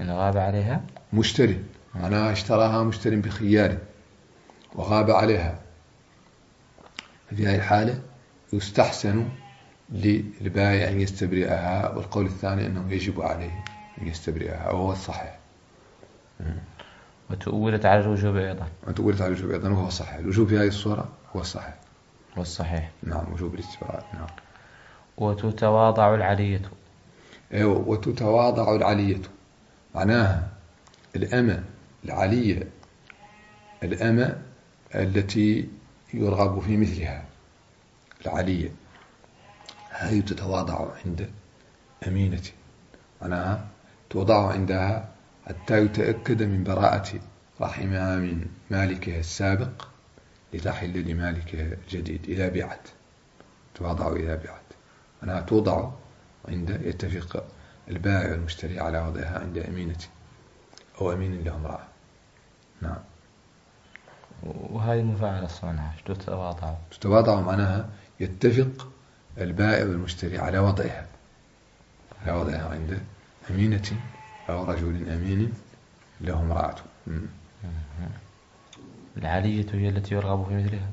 إن غاب عليها مشتري، معناها اشتراها مشتري بخيار وغاب عليها، في هذه الحالة يستحسن للبائع أن يستبرئها، والقول الثاني أنه يجب عليه أن يستبرئها وهو الصحيح. وتؤولت على الوجوب أيضا. وتؤولت على الوجوب أيضا وهو صحيح. الوجوب في هذه الصورة هو الصحيح. والصحيح. نعم، وجوب الاستبراء. نعم. وتتواضع العلية. أيوة، وتتواضع العلية معناها الأمة العلية، الأمة التي يرغب في مثلها، العلية هذه تتواضع عند أمينة، معناها توضع عندها حتى يتأكد من براءة رحمها من مالكها السابق لتحل لمالكها الجديد إذا بعت. توضع إذا بعت، معناها توضع عند يتفق البائع والمشتري على وضعها عند أمينة أو أمين له امرأة. نعم. وهذه المفاعلة الصانعة تتواضع. تتواضع معناها يتفق البائع والمشتري على وضعها عند أمينة أو رجل أمين له امرأة. العلية هي التي يرغب في مثلها.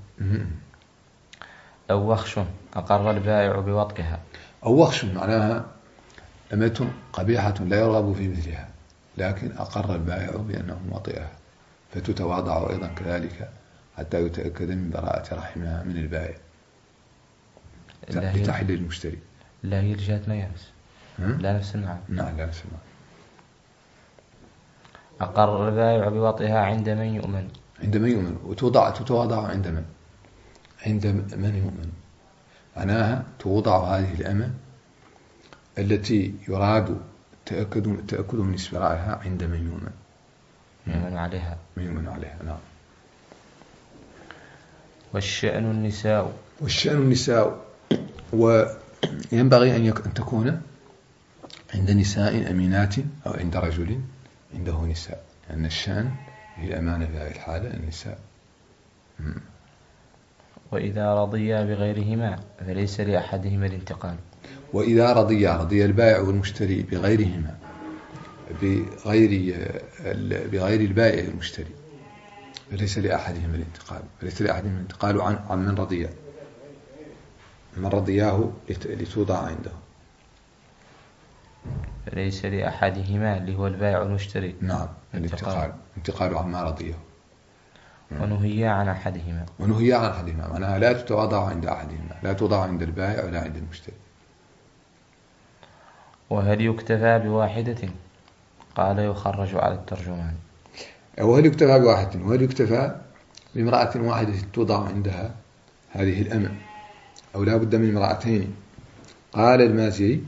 أو وخش أقر البائع بوطئها. أو وخش معناها أمة قبيحة لا يرغب في مثلها، لكن أقر البائع بأنه وطئها، فتتواضع أيضا كذلك حتى يتأكد من براءة رحمها من البائع لتحل المشتري. لا هي لجهة نياس. لا نفس المعنى. نعم، لا نفس المعنى. أقر البائع بوطئها عند من يؤمن. عند من يؤمن. وتتواضع عند من؟ عند من يؤمن، معناها توضع هذه الأمة التي يراد التأكد من استبرائها عند من يؤمن. يؤمن عليها. نعم. والشأن النساء. وينبغي أن تكون عند نساء أمينات أو عند رجل عنده نساء، لأن الشأن هي الأمانة في هذه الحالة النساء. وإذا رضيا بغيرهما فليس لأحدهما الانتقال. وإذا رضي البائع والمشتري بغيرهما، بغير البائع والمشتري، فليس لأحدهما الانتقال عن من رضياه لتوضع عنده. فليس لأحدهما اللي هو البائع والمشتري. نعم، الانتقال عما رضيه. ونهي عن أحدهما. معناها لا تتواضع عند أحدهما، لا توضع عند البائع ولا عند المشتري. وهل يكتفى بواحدة؟ قال يخرج على الترجمان. وهل يكتفى بواحدة؟ وهل يكتفى بامرأة واحدة توضع عندها هذه الأمة، أو لا بد من امرأتين؟ قال المازري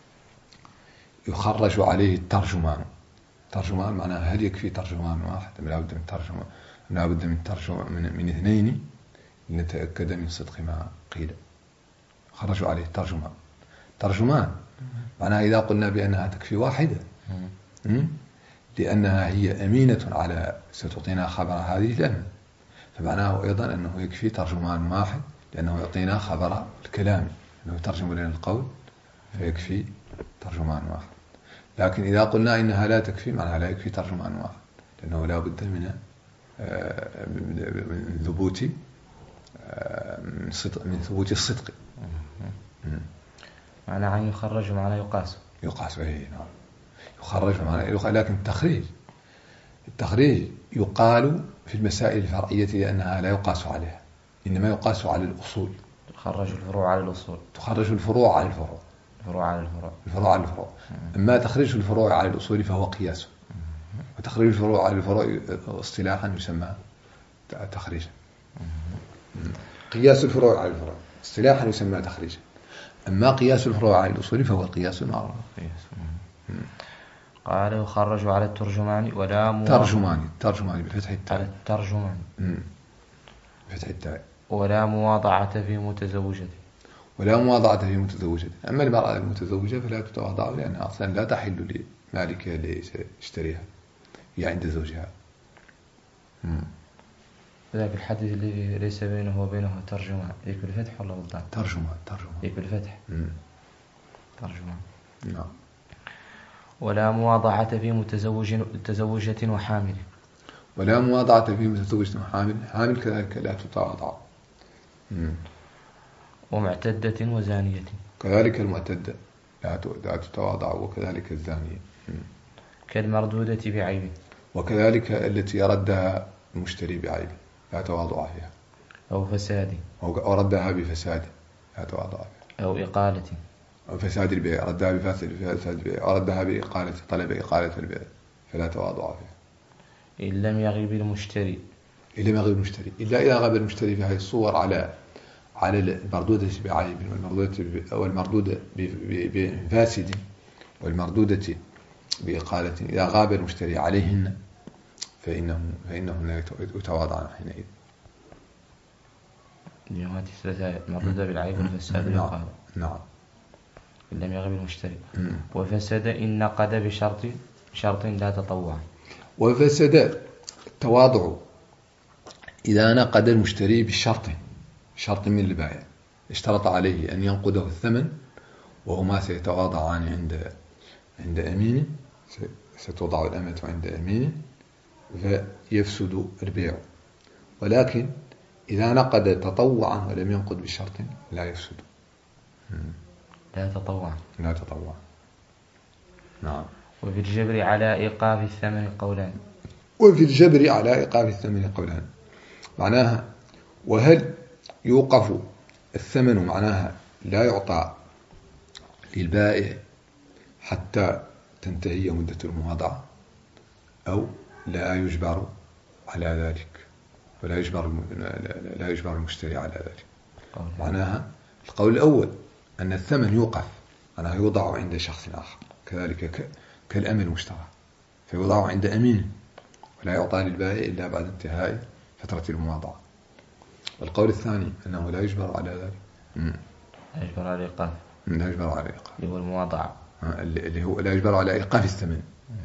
يخرج عليه الترجمان. ترجمان معناها هل يكفي ترجمان واحد؟ لا بد من اثنين لنتأكد من صدق ما قيل. خرجوا عليه ترجمان معناها إذا قلنا بأنها تكفي واحدة لأنها هي أمينة على ستعطينا خبر هذه الأمة، فمعناه أيضا أنه يكفي ترجمان واحد لأنه يعطينا خبر الكلام، أنه يترجم لنا القول فيكفي ترجمان واحد. لكن إذا قلنا إنها لا تكفي معناها لا يكفي ترجمان واحد، لأنه لا بد من ثبوت الصدق. معنى أن يخرج معنى يقاس. نعم، يخرج معنى لكن التخريج يقال في المسائل الفرعية لأنها لا يقاس عليها، إنما يقاس على الأصول. تخرج الفروع على الأصول. تخرج الفروع على الفروع. أما تخريج الفروع على الأصول فهو قياس، وتخريج الفروع على الفروع اصطلاحا يسمى تخريجا. قياس الفروع على الفروع اصطلاحا يسمى تخريجا، أما قياس الفروع على الأصول فهو القياس المعروف. قال يخرج على الترجمان ولا ترجمان بفتح التاء. على الترجمان بفتح التاء. ولا مواضعة في متزوجته. أما المرأة المتزوجة فلا تتواضع لأنها أصلا لا تحل لمالكها اللي يشتريها، هي عند زوجها. ذاك الحديث الذي ليس بينه وبينه ترجمان يكون الفتح ولا بالضم؟ ترجمان يكون الفتح. ترجمان. نعم. ولا مواضعة في متزوجة وحامل. ولا مواضعة في متزوجة وحامل، حامل كذلك لا تتواضع. ومعتدة وزانية. كذلك المعتدة لا تتواضع، وكذلك الزانية. كالمردودة بعيب. وكذلك التي ردها المشتري بعيب لا تواضع فيها. أو فساد. أو ردها بفساد لا تواضع فيها. أو إقالة. أو فساد البيع، ردها بفساد البيع، أو ردها بإقالة، طلب إقالة البيع، فلا تواضع فيها. إن لم يغب المشتري. إن لم يغب المشتري، إلا إذا غاب المشتري في هذه الصور على المردودة بعيب، والمردودة بفاسد، والمردودة بإقالة. إذا غاب المشتري عليهن فإنهم لا يتواضعون حينئذ. جماعة الثلاثة المردودة بالعيب والفساد والإقالة. نعم. إن لم يغب المشتري. وفسد إن نقد بشرط لا تطوع. وفسد التواضع إذا نقد المشتري شرط من البائع، اشترط عليه أن ينقده الثمن، وهما سيتواضعان عند أمينه، ستوضع الأمة عند أمينه فيفسد البيع. ولكن إذا نقد تطوعا ولم ينقد بشرط لا يفسد. لا تطوع. نعم. وفي الجبر على إيقاف الثمن قولان. وفي الجبر على إيقاف الثمن قولان، معناها وهل يوقف الثمن، معناها لا يعطى للبائع حتى تنتهي مدة المواضعة، أو لا يجبر على ذلك، ولا يجبر المشتري على ذلك. معناها القول الأول أن الثمن يوقف، معناها يوضع عند شخص آخر، كذلك كالأمن المشترى، فيوضع عند أمين ولا يعطى للبائع إلا بعد انتهاء فترة المواضعة. والقول الثاني أنه لا يجبر على ذلك. لا يجبر على الإيقاف. لا يجبر على الإيقاف، اللي هو المواضعة، اللي هو لا يجبر على إيقاف الثمن.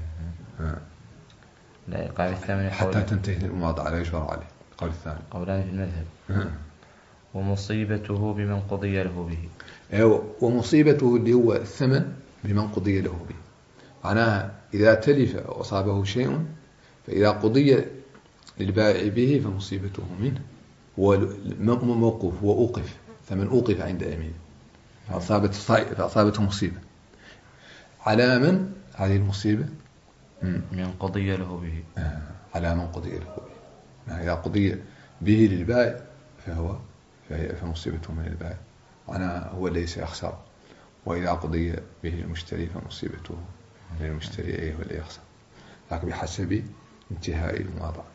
لا إيقاف الثمن حتى تنتهي المواضعة، لا يجبر عليه. القول الثاني. قولان في المذهب. ومصيبته بمن قضي له به. ومصيبته اللي هو الثمن بمن قضي له به، معناها إذا تلف وأصابه شيء، فإذا قضي للبائع به فمصيبته منه، وموقف وأوقف، ثمن أوقف عند أمين فأصابته مصيبة. على من هذه المصيبة؟ من قضي له به. على من قضي له به. إذا قضي به للبائع فمصيبته من البائع، معناها هو ليس يخسر، وإذا قضي به المشتري فمصيبته من المشتري، أيه ولا يخسر، لكن بحسب انتهاء المواضعة.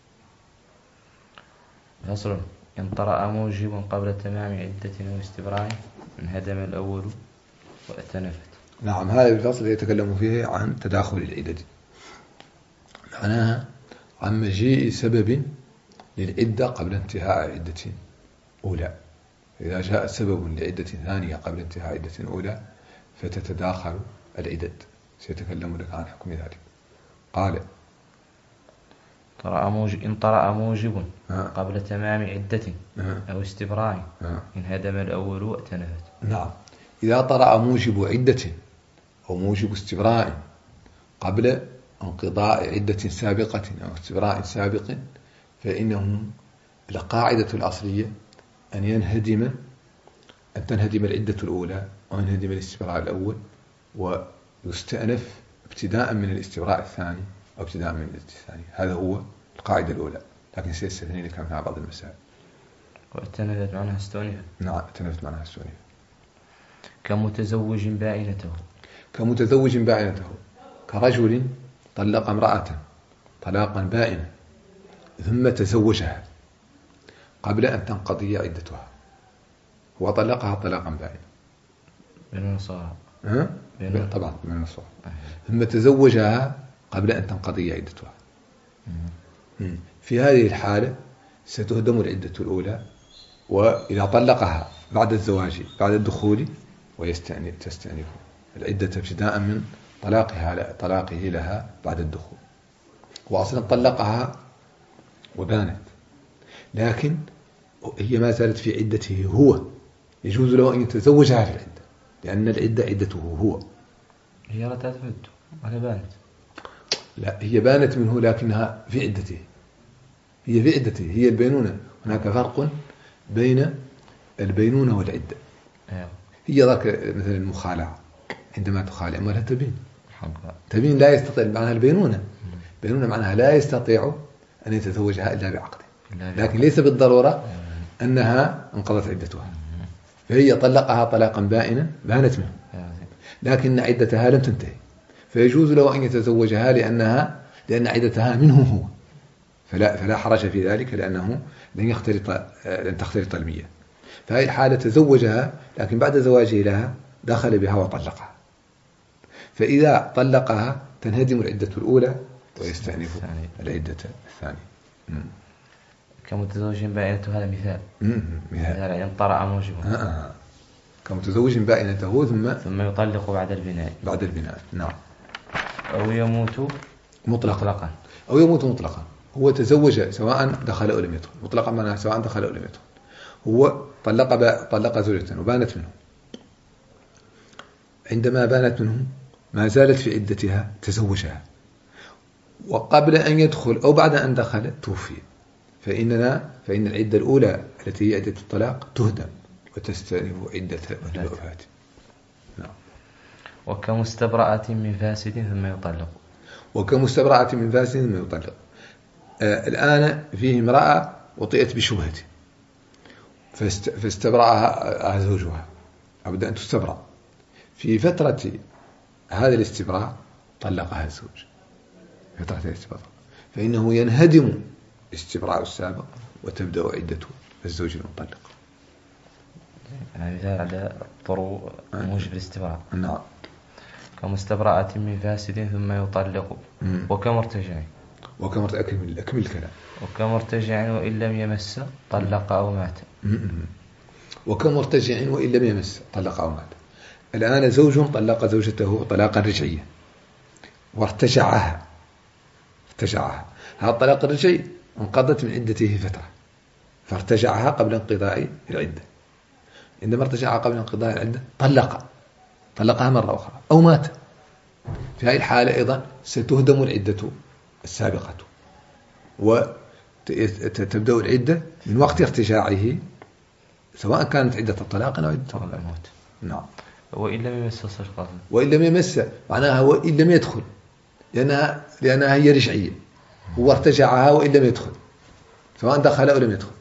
فصل. إن طرأ موجب قبل تمام عدة واستبراء انهدم الأول واتنفت. نعم، هذا الفصل يتكلم فيه عن تداخل العدد، معناها عن مجيء سبب للعدة قبل انتهاء عدة أولى. إذا جاء سبب لعدة ثانية قبل انتهاء عدة أولى فتتداخل العدد، سيتكلم لك عن حكم ذلك. قال إن طرأ موجب قبل تمام عدة أو استبراء انهدم الأول واتنفت. نعم، إذا طرأ موجب عدة أو موجب استبراء قبل انقضاء عدة سابقة أو استبراء سابق، فإنه القاعدة الأصلية أن تنهدم العدة الأولى، أو ينهدم الاستبراء الأول، ويستأنف ابتداء من الاستبراء الثاني أو ابتداء من العدة الثانية. هذا هو القاعدة الأولى، لكن سيستثني لك منها بعض المسائل. واتنفت معناها استونفت. نعم، اتنفت معناها استونفت. كمتزوج بائنته، كرجل طلق امرأة طلاقا بائنا ثم تزوجها قبل أن تنقضي عدتها، هو طلقها طلاقا بائنا من النصارى. طبعا من النصارى، ثم تزوجها قبل أن تنقضي عدتها. في هذه الحالة ستهدم العدة الأولى، وإذا طلقها بعد الزواج بعد الدخول تستأنف العدة ابتداء من طلاقه لها بعد الدخول. وأصلا طلقها وبانت، لكن هي ما زالت في عدته هو، يجوز له أن يتزوجها في العدة، لأن العدة عدته هو. هي لا تثبت. أنا بانت. لا، هي بانت منه لكنها في عدته، هي في عدته، هي البينونة. هناك فرق بين البينونة والعدة. هي ذاك مثل المخالعة، عندما تخالع أمها تبين لا يستطيع معناها البينونة. البينونة معناها لا يستطيع أن يتزوجها إلا بعقد، لكن ليس بالضرورة أنها انقضت عدتها. فهي طلقها طلاقا بائنا بانت منه، لكن عدتها لم تنتهي، فيجوز له أن يتزوجها لأن عدتها منه هو، فلا حرج في ذلك، لأنه لن تختلط المياه. فهذه الحالة تزوجها، لكن بعد زواجه لها دخل بها وطلقها، فإذا طلقها تنهدم العدة الأولى ويستأنف العدة الثانية. كمتزوج بائنة، هذا مثال. مثال يعني طرأ موجبه. كمتزوج بائنته ثم يطلق بعد البناء. نعم. أو يموت مطلقا. أو يموت مطلقا. هو تزوج سواء دخل أو لم يدخل، مطلقا معناها سواء دخل أو لم يدخل. هو طلق زوجته وبانت منه، عندما بانت منه ما زالت في عدتها تزوجها، وقبل أن يدخل أو بعد أن دخل توفي، فإن العدة الأولى التي هي عدة الطلاق تهدم وتستأنف عدة الوفاة. نعم. وكمستبرأة من فاسد ثم يطلق. وكمستبرأة من فاسد ثم يطلق. الآن فيه امرأة وطئت بشبهة فاستبرأها زوجها، أبدا أن تستبرأ. في فترة هذا الاستبراء طلقها الزوج، فترة الاستبراء، فإنه ينهدم الاستبراء السابق وتبدأ عدة الزوج المطلق. مثال على طرق موجب الاستبراء. نعم. كمستبرأة من فاسد ثم يطلق. وكمرتجع. أكمل الكلام. وكمرتجع وإن لم يمس طلق أو مات. وكمرتجع وإن لم يمس طلق أو مات. الآن زوج طلق زوجته طلاقا رجعيا وارتجعها. هذا الطلاق الرجعي انقضت من عدته فترة، فارتجعها قبل انقضاء العدة. عندما ارتجعها قبل انقضاء العدة طلقها مرة أخرى أو مات. في هذه الحالة أيضا ستهدم العدة السابقة، وتبدأ العدة من وقت ارتجاعه، سواء كانت عدة الطلاق أو عدة الموت. نعم. وإن لم يمس وإن لم يمس معناها وإن لم يدخل، لأنها هي رجعية، هو ارتجعها وإن لم يدخل، سواء دخل أو لم يدخل.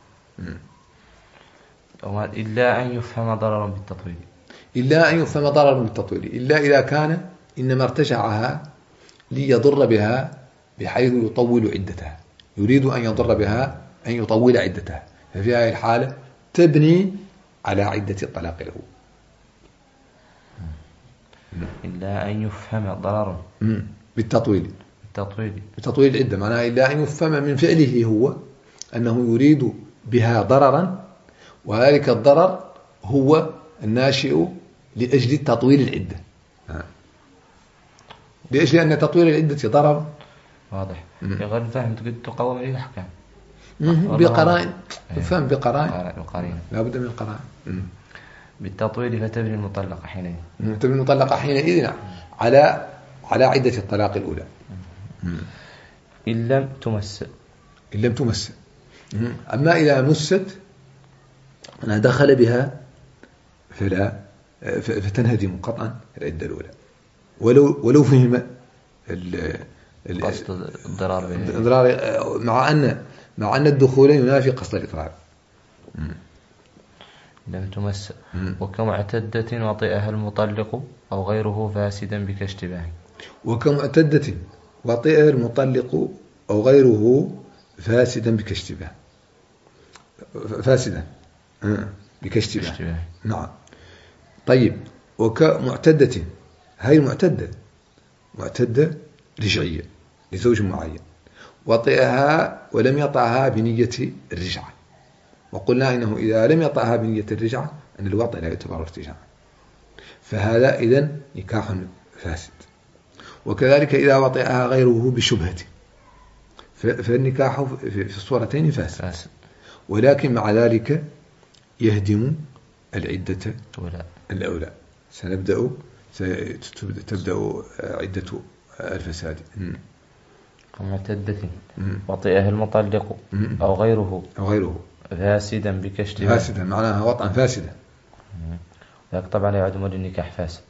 إلا أن يفهم ضررا بالتطويل. إلا إذا كان إنما ارتجعها ليضر بها بحيث يطول عدتها، يريد أن يضر بها أن يطول عدتها، ففي هذه الحالة تبني على عدة الطلاق الأول. إلا أن يفهم ضرر بالتطويل العدة، معناها إلا أن يفهم من فعله هو أنه يريد بها ضررا، وذلك الضرر هو الناشئ لأجل تطويل العدة، لأجل أن تطويل العدة ضرر. واضح. في غير الفهم تقوم عليه الأحكام بقرائن، تفهم بقرائن، لا بد من قرائن. بالتطويل فتبني المطلقة حينئذ على عدة الطلاق الأولى. إن لم تمس. أما إذا مست أنا دخل بها فتنهدم قطعا العدة الأولى، ولو فهم قصد الضرار، مع أن الدخول ينافي قصد الإضرار. لم تمس. وكمعتدة وطئها المطلق أو غيره فاسدا بكاشتباه. وكمعتدة وطئها المطلق أو غيره فاسدا بكاشتباه. نعم. طيب. وكمعتدة، هاي معتدة رجعية لزوج معين، وطئها ولم يطعها بنية الرجعة، وقلنا إنه إذا لم يطعها بنية الرجعة أن الوطء لا يعتبر ارتجاعا، فهذا إذن نكاح فاسد. وكذلك إذا وطئها غيره بشبهة فالنكاح في الصورتين فاسد، ولكن مع ذلك يهدم العدة الأولى. سنبدأ ستبدأ عدة الفساد. كمعتدة وطئه المطلق أو غيره فاسدا بكاشتباه. فاسدا معناها وطئا فاسدا. ذاك طبعا يعد مد النكاح فاسد.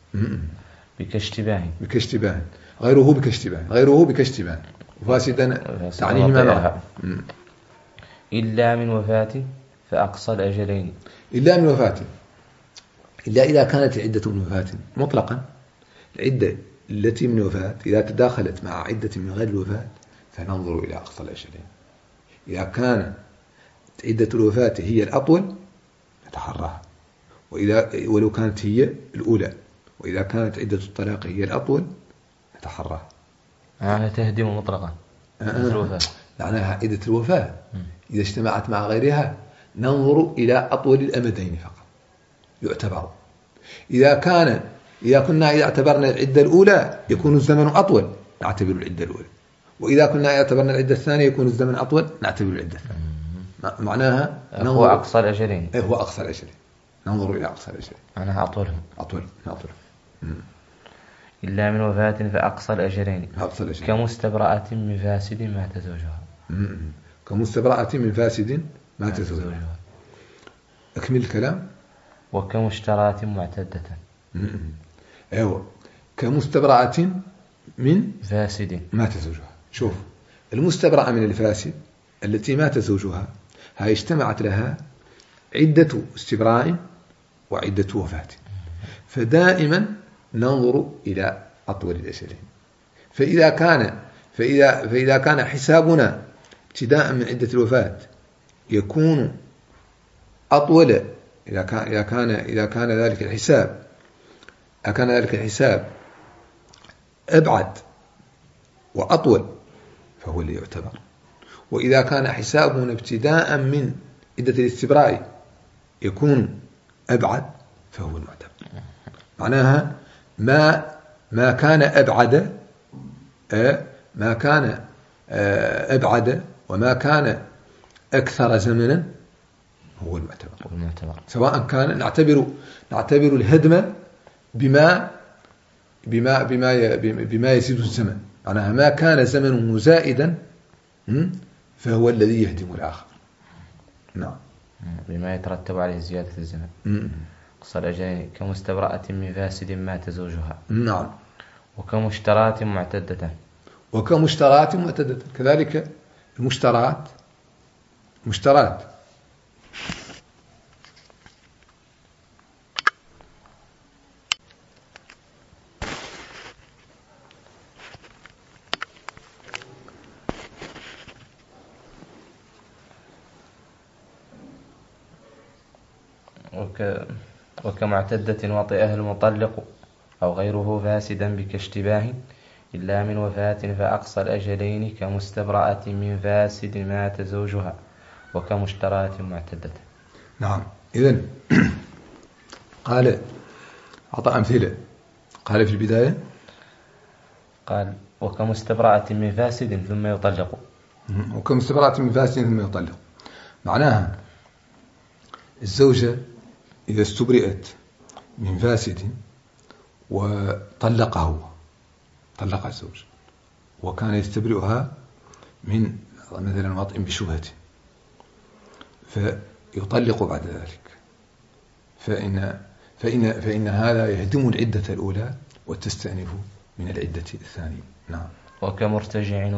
بكاشتباه غيره بكاشتباه فاسدا تعنيهما معا. إلا من وفاة فأقصى الأجلين. إلا من وفاة، إلا إذا كانت عدة من وفاة مطلقا. العدة التي من وفاة إذا تداخلت مع عدة من غير الوفاة فننظر إلى أقصى الأجلين. إذا كانت عدة الوفاة هي الأطول نتحراها، ولو كانت هي الأولى. وإذا كانت عدة الطلاق هي الأطول نتحراها. تهدم مطلقا الوفاة. معناها عدة الوفاة إذا اجتمعت مع غيرها ننظر إلى أطول الأمدين فقط يعتبر. إذا كنا اعتبرنا العدة الأولى يكون الزمن أطول نعتبر العدة الأولى، وإذا كنا اعتبرنا العدة الثانية يكون الزمن أطول نعتبر العدة الثانية. معناها هو أقصى الأجلين. هو أقصى الأجلين، ننظر إلى أقصى الأجلين. معناها أطول. إلا من وفاة فأقصى الأجلين. كمستبرأة من فاسد مات زوجها. كمستبرأة من فاسد مات زوجها. أكمل الكلام. وكمشتراة معتدة. أيوة، كمستبرأة من فاسد مات زوجها. شوف، المستبرأة من الفاسد التي مات زوجها هاي اجتمعت لها عدة استبراء وعدة وفاة، فدائما ننظر إلى أطول الأجلين. فإذا كان حسابنا ابتداء من عدة الوفاة يكون أطول، إذا كان ذلك الحساب أبعد وأطول فهو اللي يعتبر. وإذا كان حسابنا ابتداء من عدة الاستبراء يكون أبعد فهو المعتبر. معناها ما كان أبعد وما كان أكثر زمنا هو المعتبر. سواء كان نعتبر الهدم بما يزيد الزمن. معناها ما كان زمنه زائدا فهو الذي يهدم الآخر. نعم، بما يترتب عليه زيادة الزمن. قصة الأجلين كمستبرأة من فاسد مات زوجها. نعم. وكمشتراة معتدة. كذلك المشترات وكمعتدة وطئه المطلق أو غيره فاسدا بكاشتباه إلا من وفاة فأقصى الأجلين كمستبرأة من فاسد مات زوجها. وكمشتراة معتدة. نعم. إذن قال أعطى أمثلة. قال في البداية قال وكمستبرأة من فاسد ثم يطلق. وكمستبرأة من فاسد ثم يطلق معناها الزوجة إذا استبرئت من فاسد وطلق الزوج وكان يستبرئها من مثلا وطئ بشبهة فيطلق بعد ذلك فإن هذا يهدم العدة الأولى وتستأنف من العدة الثانية. نعم. وكمرتجع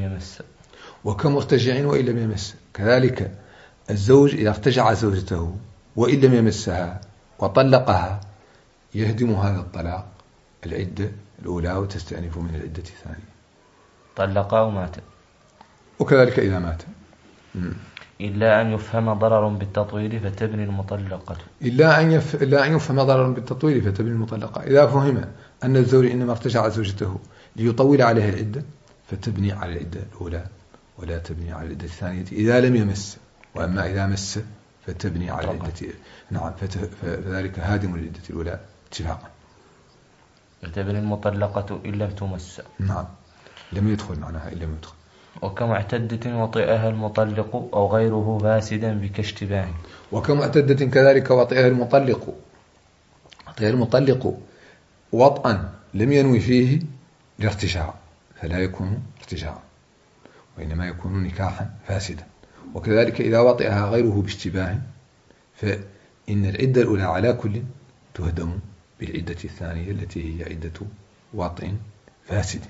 وإن لم يمس. كذلك الزوج إذا ارتجع زوجته وإن لم يمسها وطلقها يهدم هذا الطلاق العدة الأولى وتستأنف من العدة الثانية. طلق ومات. وكذلك إذا مات. إلا أن يفهم ضرر بالتطويل فتبني المطلقة. إلا أن يفهم ضرر بالتطويل فتبني المطلقة. إذا فهم أن الزوج إنما ارتجع زوجته ليطول عليها العدة فتبني على العدة الأولى ولا تبني على العدة الثانية إذا لم يمس. وأما إذا مس فتبني على العدة. نعم. فذلك هادم العدة الأولى اتفاقا. فتبني المطلقة إن لم تمس. نعم، لم يدخل معناها إن لم يدخل. وكمعتدة وطئها المطلق أو غيره فاسدا بكاشتباه. وكمعتدة كذلك وطئها المطلق وطئا لم ينوي فيه الارتجاع فلا يكون ارتجاعا، وإنما يكون نكاحا فاسدا. وكذلك إذا وطئها غيره باشتباه فإن العدة الأولى على كل تهدم بالعدة الثانية التي هي عدة وطئ فاسد.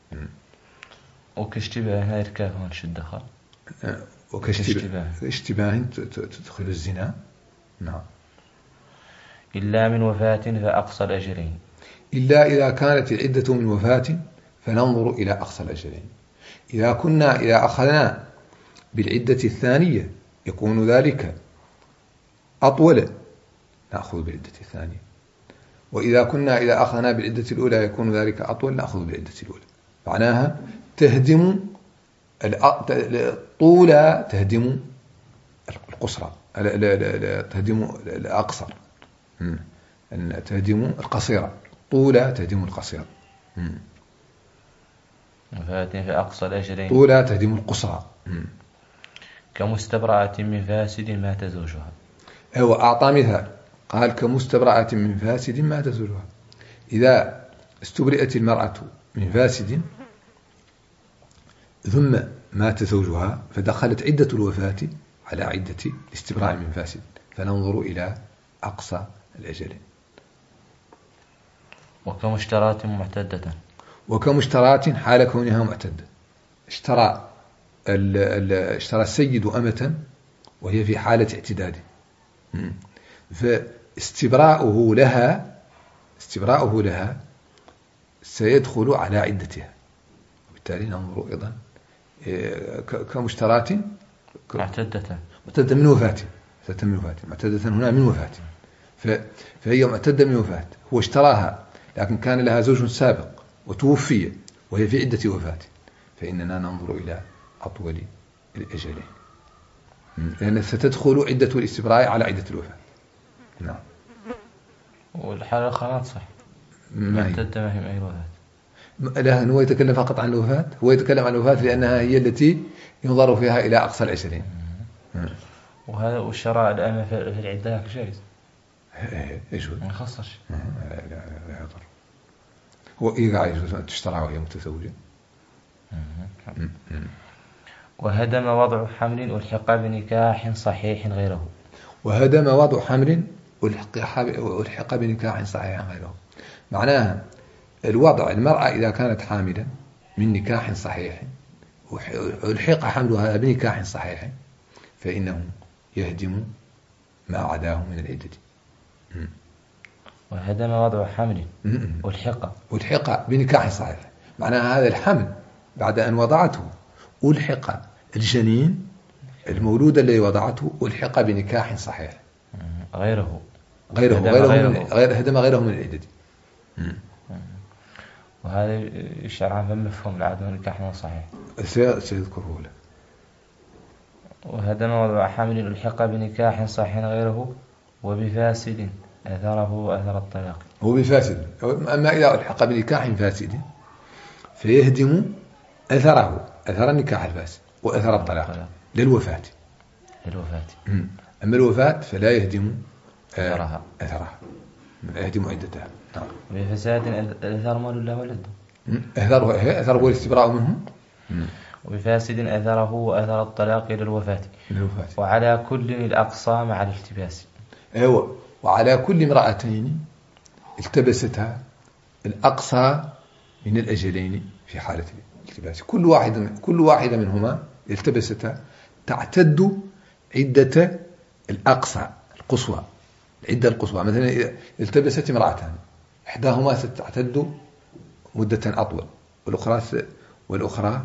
وكاشتباه هنا يركاب هون شد دخل وكاشتباه تدخل الزنا. نعم. إلا من وفاة فأقصى الأجلين، إلا إذا كانت العدة من وفاة فننظر إلى أقصى الأجلين. إذا أخذنا بالعدة الثانية يكون ذلك أطول، نأخذ بالعدة الثانية. إذا أخذنا بالعدة الأولى يكون ذلك أطول، نأخذ بالعدة الأولى. معناها تهدم طول تهدم القصرى، تهدم الأقصر، تهدم القصيرة، طول تهدم القصيرة. وفاة فأقصى الأجلين طول تهدم القصرى. كمستبرأة من فاسد مات زوجها. هو أعطى مثال قال كمستبرأة من فاسد مات زوجها. إذا استبرئت المرأة من فاسد ثم مات زوجها فدخلت عدة الوفاة على عدة الاستبراء من فاسد، فننظر إلى أقصى الأجلين. وكمشترات معتدة، وكمشترات حال كونها معتدة. اشترى السيد أمة وهي في حالة اعتداد، فاستبراؤه لها سيدخل على عدتها، وبالتالي ننظر أيضا كمشترات معتدة من وفاة. معتدة هنا من وفاة، فهي معتدة من وفاة. هو اشتراها لكن كان لها زوج سابق وتوفي وهي في عدة وفاة، فإننا ننظر إلى أطول الأجلين، لأن ستدخل عدة الاستبراء على عدة الوفاة. نعم. والحالة الأخرى صح، معتدة ما هي أي وفاة. لا، هو يتكلم فقط عن الوفاة. هو يتكلم عن الوفاة لأنها هي التي ينظر فيها إلى أقصى الأجلين. وهذا والشراء الآن في العدة جائز. إيش هو؟ ما يخصش. لا يضر. هو يجوز أن تشترى وهي متزوجة. وهدم وضع حمل ألحق بنكاح صحيح غيره. وهدم وضع حمل ألحق بنكاح صحيح غيره. معناها الوضع المرأة إذا كانت حاملا من نكاح صحيح ألحق حملها بنكاح صحيح فإنه يهدم ما عداه من العدة. وهدم وضع حمل ألحق بنكاح صحيح، معناها هذا الحمل بعد أن وضعته ألحق الجنين المولود الذي وضعته ألحق بنكاح صحيح غيره هدم غيره من العدة. وهذا يشعر عن مفهوم العدم النكاح صحيح سيذكره لك. وهدم وضع حمل ألحق بنكاح صحيح غيره وبفاسد أثره وأثر الطلاق. هو بفاسد. أما إذا ألحق بنكاح فاسد فيهدم أثر النكاح الفاسد وأثر الطلاق للوفاة. أما الوفاة فلا يهدم أثرها، يهدم عدتها. بفساد أثر مال الله ولده. أثره هو الاستبراء منه. وبفاسد أثره وأثر الطلاق للوفاة. وعلى كل الأقصى مع الالتباس. أيوة. وعلى كل امرأتين التبستها الأقصى من الأجلين في حالة الالتباس، كل واحدة منهما التبستها تعتد عدة الأقصى القصوى، العدة القصوى. مثلا إذا التبست امرأتان إحداهما ستعتد مدة أطول والأخرى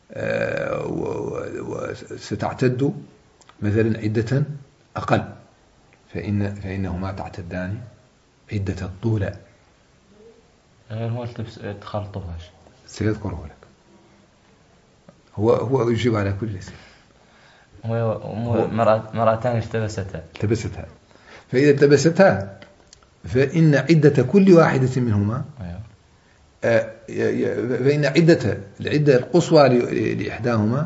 ستعتد مثلا عدة أقل، فإنهما تعتدان عدة الطول. هو تخلطهاش سيذكره لك. هو يجيب على كل اسم. هو مرأتان التبستها فإذا التبستها فإن عدة كل واحدة منهما فإن العدة القصوى لإحداهما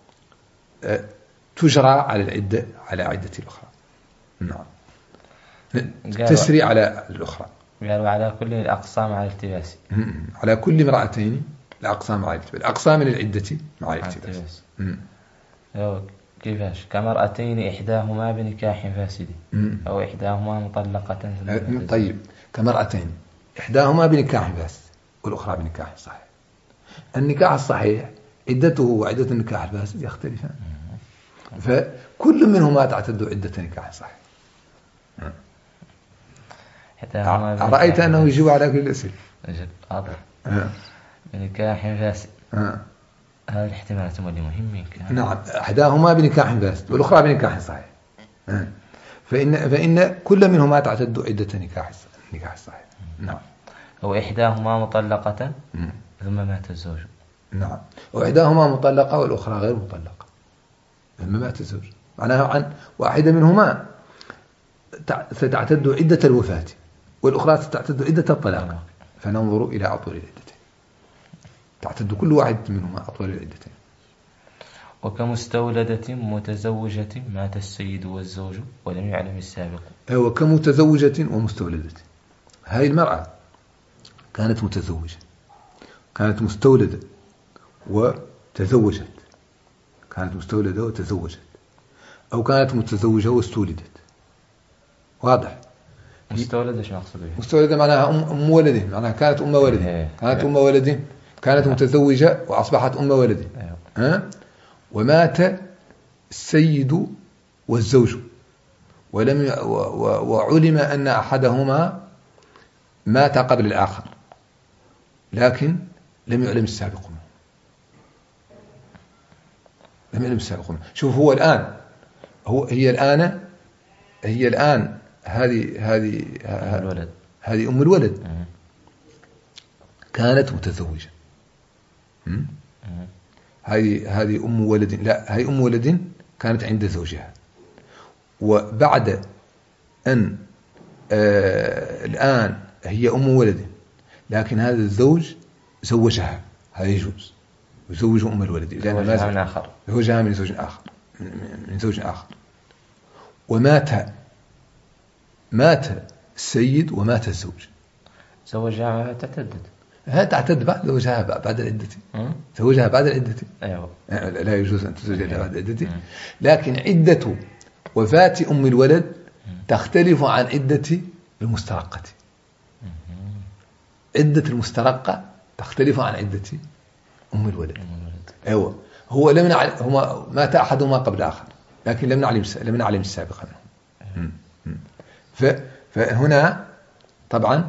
تجرى على عدة الأخرى. نعم. تسري على الأخرى. قالوا على كل الأقسام على التباس. على كل امرأتين الأقسام مع الالتباس، الأقسام من العدة مع الالتباس. كيفاش؟ كمرأتين إحداهما بنكاح فاسد أو إحداهما مطلقة. طيب، كمرأتين إحداهما بنكاح فاسد والأخرى بنكاح صحيح. النكاح الصحيح عدته وعدة النكاح الفاسد يختلفان، فكل منهما تعتد عدة نكاح صحيح. رأيت أنه يجيب على كل الأسئلة. بنكاح فاسد. هذه الاحتمالات مهمة. نعم، إحداهما بنكاح فاسد والأخرى بنكاح صحيح. فإن كل منهما تعتد عدة نكاح صحيح. نعم. أو إحداهما مطلقة ثم مات الزوج. نعم، وإحداهما مطلقة والأخرى غير مطلقة ثم مات الزوج، معناها عن واحدة منهما ستعتد عدة الوفاة والأخرى ستعتد عدة الطلاق، فننظر إلى أطول العدتين، تعتد كل واحدة منهما أطول العدتين. وكمستولدة متزوجة مات السيد والزوج ولم يعلم السابق. وكمتزوجة ومستولدة، هذه المرأة كانت متزوجة، كانت مستولدة وتزوجت، كانت مستولدة وتزوجت، أو كانت متزوجة واستولدت. واضح؟ مستولدة شو مقصود بها؟ مستولدة معناها أم ولد، معناها كانت أم ولد، كانت أم ولد، كانت متزوجة وأصبحت أم ولد. ومات السيد والزوج وعلم أن أحدهما مات قبل الآخر، لكن لم يعلم السابق منه. لم يعلم السابق منه. شوف، هو الآن هي الآن هذه أم الولد كانت متزوجة. هذه أم ولد، لا، هي أم ولد كانت عند زوجها، وبعد أن الآن هي أم ولد، لكن هذا الزوج زوجها، هذا يجوز، يزوج أم الولد زوجها من آخر، زوجها من زوج آخر، من زوج آخر. ومات السيد ومات الزوج. زوجها تعتدد، تعتد بعد زوجها بعد العدة. زوجها بعد العدة. أيوة. لا يجوز أن تزوجها بعد العدة، لكن عدة وفاة أم الولد تختلف عن عدة المسترقة. عدة المسترقة تختلف عن عدة أم الولد. أيوة. هو لم نعلم، هما مات أحدهما قبل الآخر، لكن لم نعلم السابق منه. فهنا طبعا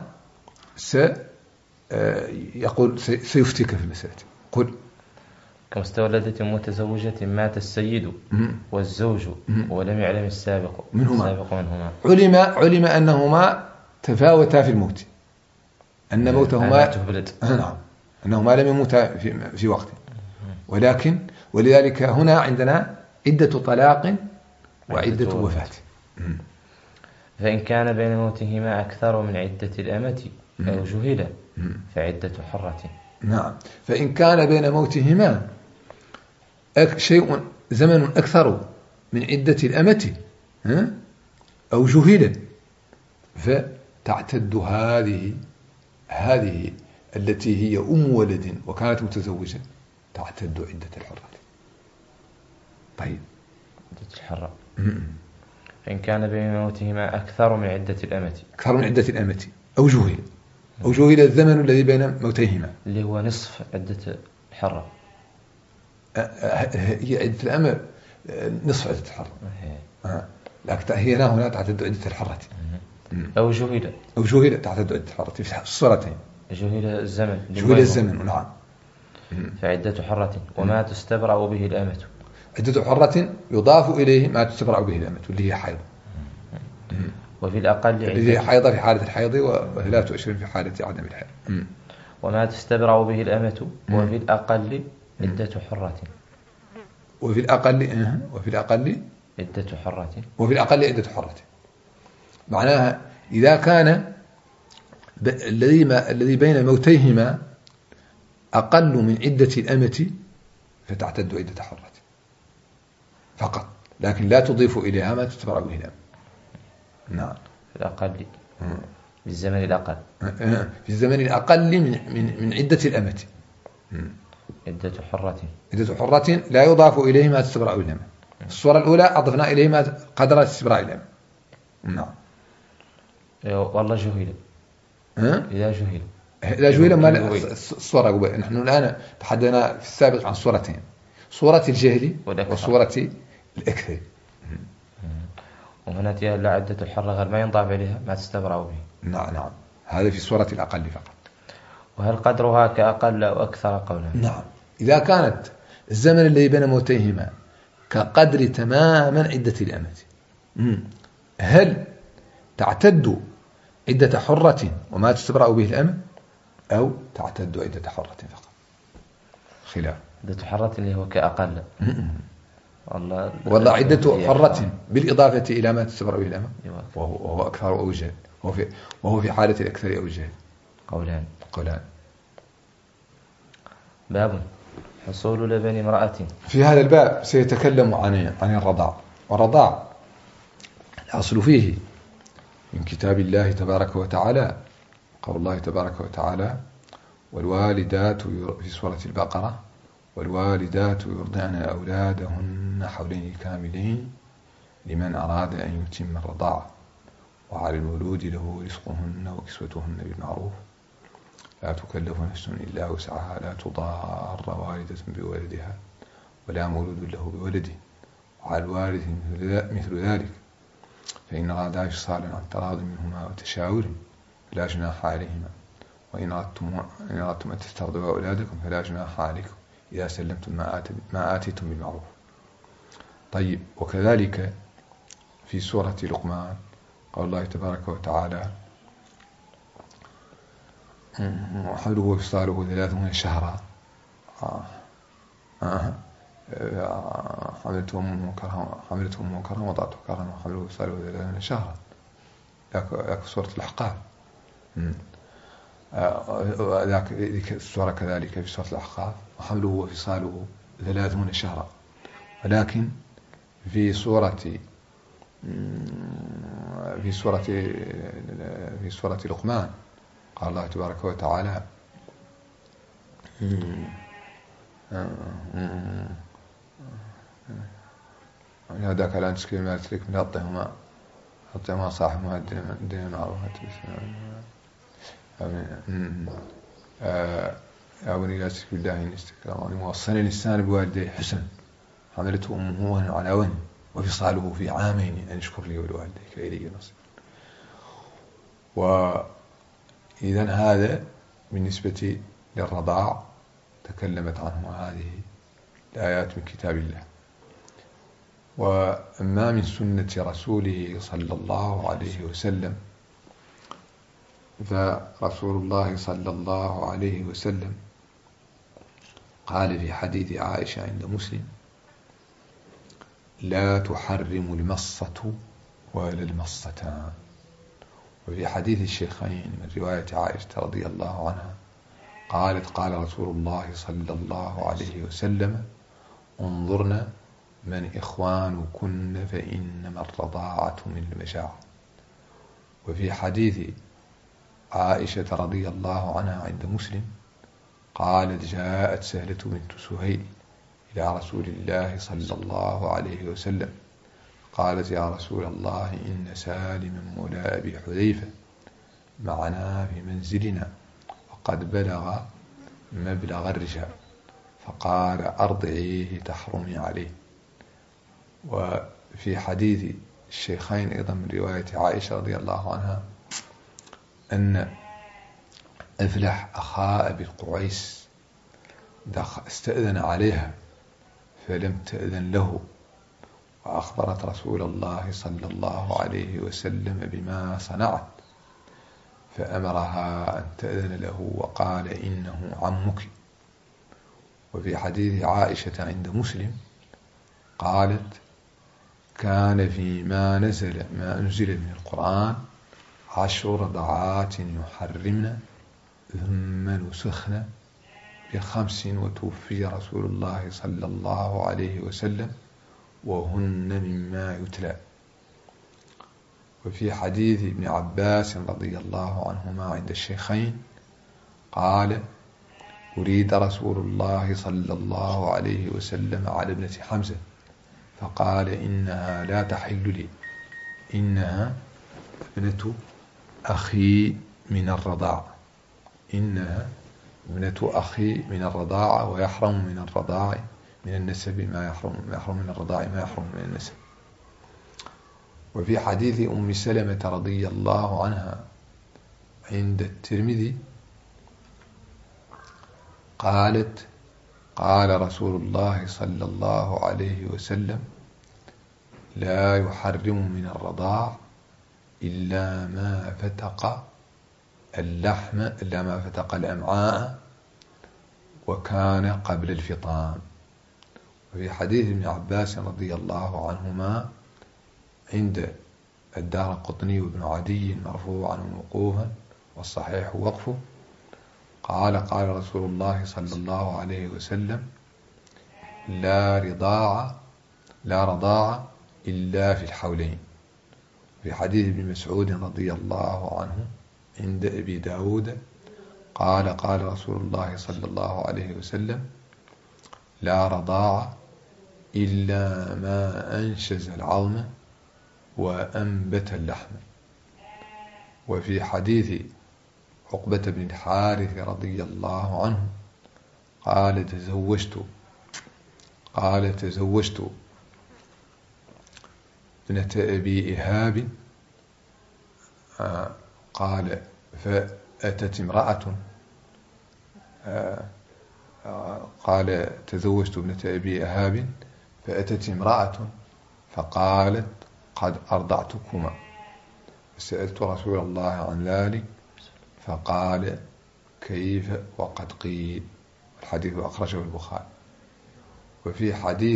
يقول سيفتيك في المسألة. قل: كمستولدة متزوجة مات السيد والزوج ولم يعلم السابق منهما. علم أنهما تفاوتا في الموت، أن موتهما نعم، أنهما لم يموتا في وقت، ولذلك هنا عندنا عدة طلاق وعدة وفاة. فإن كان بين موتهما أكثر من عدة الأمة أو جهل فعدة حرة. نعم، فإن كان بين موتهما زمن أكثر من عدة الأمة أو جهل، فتعتد هذه التي هي أم ولد وكانت متزوجة تعتد عدة الحرة. طيب، عدة الحرة. فإن كان بين موتهما أكثر من عدة الأمة أو جهل الزمن الذي بين موتيهما، اللي هو نصف عدة الحرة. هي عدة الأمة نصف عدة الحرة، لكن هي هنا تعتد عدة الحرة. أو جهل تعتد عدة الحرة في الصورتين. جهل الزمن نعم. فعدة حرة. وما تستبرأ به الأمة. عدة حرة يضاف إليه ما تستبرأ به الأمة، واللي هي حيض. وفي الأقل اللي هي حيضة في حالة الحيض، وثلاث أشهر في حالة عدم الحيض. وما تستبرأ به الأمة. وفي الأقل عدة حرة. وفي الأقل عدة حرة. معناها إذا كان الذي بين موتيهما أقل من عدة الأمة فتعتد عدة حرة فقط، لكن لا تضيف إليها ما تستبرأ به الأمة. نعم، في الأقل. بالزمن الأقل. في الزمن الأقل من عدة الأمة. عدة حرة. عدة حرة لا يضاف إليه ما تستبرأ الأمة. الصورة الأولى أضفنا إليه ما قدر استبراء الأمة. نعم. والله جهل. إذا جهل. إذا جهل ما الصورة قبل. نحن الآن تحدثنا في السابق عن صورتين، صورة الجهل وصورة الإكثر. وهنا لا عدة الحرة غير ما ينضاف إليها ما تستبرأ به. نعم. هذا في صورة الأقل فقط. وهل قدرها كأقل أو أكثر قولا؟ نعم. إذا كانت الزمن الذي بين موتيهما كقدر تماما عدة الأمة، هل تعتد عدة حرة وما تستبرأ به الأمة، أو تعتد عدة حرة فقط؟ خلاف. عدة حرة اللي هو كأقل. والله عدة حرة بالإضافة إلى ما تستبرأ به الأمة وهو أكثر أو جهل، وهو في حالة الأكثر أو جهل. قولان. باب حصول لبن امرأة. في هذا الباب سيتكلم عن الرضاع. والرضاع الأصل فيه من كتاب الله تبارك وتعالى قول الله تبارك وتعالى: والوالدات في سورة البقرة: والوالدات يرضعن أولادهن حولين كاملين لمن أراد أن يتم الرضاعة، وعلى المولود له رزقهن وكسوتهن بالمعروف، لا تكلف نفس إلا وسعها، لا تضار والدة بولدها ولا مولود له بولده، وعلى الوارث مثل ذلك، فإن أرادا فصالا عن تراض منهما وتشاور فلا جناح عليهما، وإن أردتم أن تسترضعوا أولادكم فلا جناح عليكم إذا سلمتم ما آتيتم بالمعروف. طيب. وكذلك في سورة لقمان قال الله تبارك وتعالى: وحمله وفصاله 30 شهرا، حملته أمه كرها وضعته كرها وحمله وفصاله 30 شهرا. ذاك سورة الأحقاف. ذاك السورة كذلك في سورة الأحقاف: وحمله وفصاله 30 شهرا. ولكن في سورة لقمان قال الله تبارك وتعالى: هذاك لا تشكي ما تلك من أطعمها صاحبها الدين معروفة يا بني لا تشرك بالله إن الشرك لظلم، ووصينا الإنسان بوالديه حسنا، حملته أمه وهنا على وهن وفصاله في عامين أن اشكر لي ولوالديك إلي المصير. وإذن هذا بالنسبة للرضاع تكلمت عنه هذه الآيات من كتاب الله. وأما من سنة رسوله صلى الله عليه وسلم، فرسول الله صلى الله عليه وسلم قال في حديث عائشة عند مسلم: لا تحرم المصة ولا المصتان. وفي حديث الشيخين من رواية عائشة رضي الله عنها قالت: قال رسول الله صلى الله عليه وسلم: انظرنا من إخوانكن فإنما الرضاعة من المجاعة. وفي حديث عائشة رضي الله عنها عند مسلم قالت: جاءت سهلة بنت سهيل إلى رسول الله صلى الله عليه وسلم قالت: يا رسول الله، إن سالم مولى أبي حذيفة معنا في منزلنا وقد بلغ مبلغ الرجال، فقال: أرضعيه تحرمي عليه. وفي حديث الشيخين أيضا من رواية عائشة رضي الله عنها أن أفلح أخا أبي القعيس استأذن عليها فلم تأذن له، وأخبرت رسول الله صلى الله عليه وسلم بما صنعت، فأمرها أن تأذن له وقال: إنه عمك. وفي حديث عائشة عند مسلم قالت: كان فيما أنزل من القرآن 10 رضعات يحرمن ثم نسخن ب5 وتوفي رسول الله صلى الله عليه وسلم وهن مما يتلى. وفي حديث ابن عباس رضي الله عنهما عند الشيخين قال: أريد رسول الله صلى الله عليه وسلم على ابنة حمزة فقال: إنها لا تحل لي، إنها ابنة أخي من الرضاعة، إنها ابنة أخي من الرضاعة، ويحرم من الرضاع من النسب ما يحرم من الرضاع ما يحرم من النسب. وفي حديث أم سلمة رضي الله عنها عند الترمذي قالت: قال رسول الله صلى الله عليه وسلم: لا يحرم من الرضاع إلا ما فتق اللحم، إلا ما فتق الأمعاء وكان قبل الفطام. وفي حديث ابن عباس رضي الله عنهما عند الدارقطني وابن عدي مرفوعا وموقوفا والصحيح وقفه قال: قال رسول الله صلى الله عليه وسلم: لا رضاع إلا في الحولين. في حديث ابن مسعود رضي الله عنه عند أبي داود قال: قال رسول الله صلى الله عليه وسلم: لا رضاع إلا ما أنشز العظم وأنبت اللحم. وفي حديث عقبة بن الحارث رضي الله عنه قال: تزوجت ابنة أبي إيهاب، قال: فأتت امرأة، قال: تزوجت ابنة أبي إيهاب فأتت امرأة فقالت: قد أرضعتكما، فسألت رسول الله عن ذلك فقال: كيف وقد قيل. الحديث أخرجه البخاري. وفي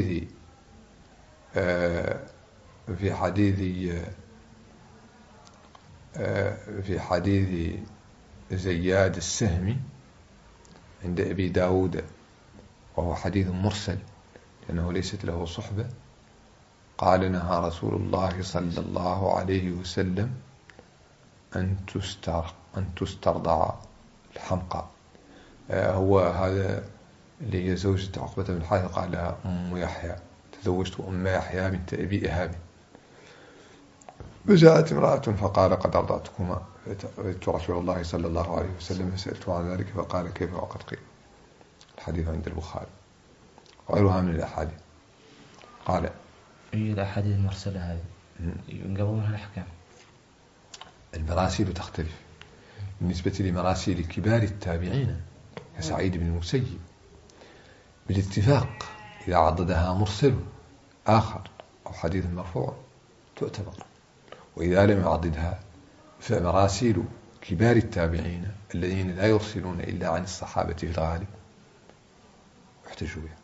حديث زياد السهمي عند أبي داود وهو حديث مرسل لأنه ليست له صحبة قال: نهى رسول الله صلى الله عليه وسلم أن تسترضع الحمقى. هو هذا اللي هي زوجة عقبة بن الحارث قال لها أم يحيى: تزوجت أم يحيى بنت أبي إيهاب. فجاءت امرأة فقال: قد أرضعتكما، فأتيت رسول الله صلى الله عليه وسلم فسألته عن ذلك فقال: كيف وقد قيل. الحديث عند البخاري وغيرها من الأحاديث. قال: أي الأحاديث المرسلة هذه ينقضوا منها الأحكام؟ المراسيل تختلف. بالنسبة لمراسيل كبار التابعين كسعيد بن المسيب بالاتفاق إذا عضدها مرسل آخر أو حديث مرفوع تعتبر، وإذا لم يعضدها فمراسيل كبار التابعين الذين لا يرسلون إلا عن الصحابة في الغالب يحتجوا بها.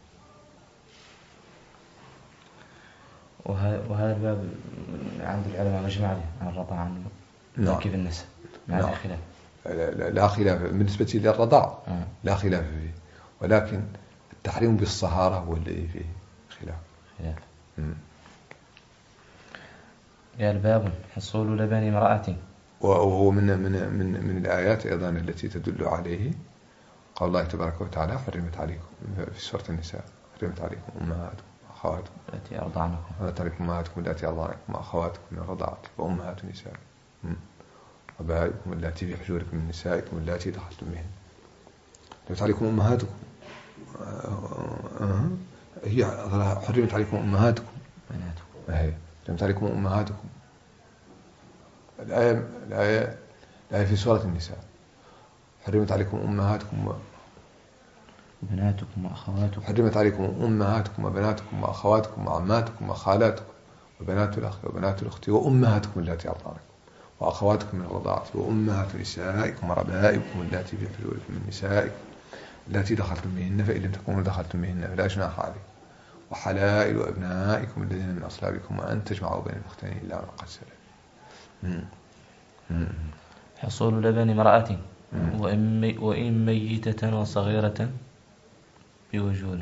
وهذا الباب عند العلماء مجمع له عن الرضاعة عنه. نعم. كيف النسب؟ ما في خلاف. لا خلاف بالنسبة للرضاع، لا خلاف فيه، ولكن التحريم بالصهارة هو الذي فيه خلاف. قال: باب حصول لبن امرأة. وهو من الآيات أيضا التي تدل عليه قول الله تبارك وتعالى: حرمت عليكم في سورة النساء، حرمت عليكم أمهاتكم وأخواتكم التي أرضعنكم، حرمت عليكم أمهاتكم التي أرضعنكم وأخواتكم من الرضاعة وأمهات نسائكم وبائكم التي في حجوركم من نسائكم التي دخلتم بهن. حرمت عليكم أمهاتكم، هي حرمت عليكم أمهاتكم بناتكم، حرمت عليكم أمهاتكم. الآية في سورة النساء: حرمت عليكم أمهاتكم وبناتكم وأخواتكم، حرمت عليكم أمهاتكم وبناتكم وأخواتكم وعماتكم وخالاتكم وبنات الأخ وبنات الأخت وأمهاتكم التي أرضعنكم وأخواتكم من الرضاعة وأمهات نسائكم وربائبكم التي في حجوركم من نسائكم التي دخلتم بهن فإن لم تكونوا دخلتم بهن فلا جناح عليكم وحلائل أبنائكم الذين من أصلابكم وأن تجمعوا بين الأختين إلا ما قد سلف. حصول لبن امرأة وإن ميتة وصغيرة بوجوده.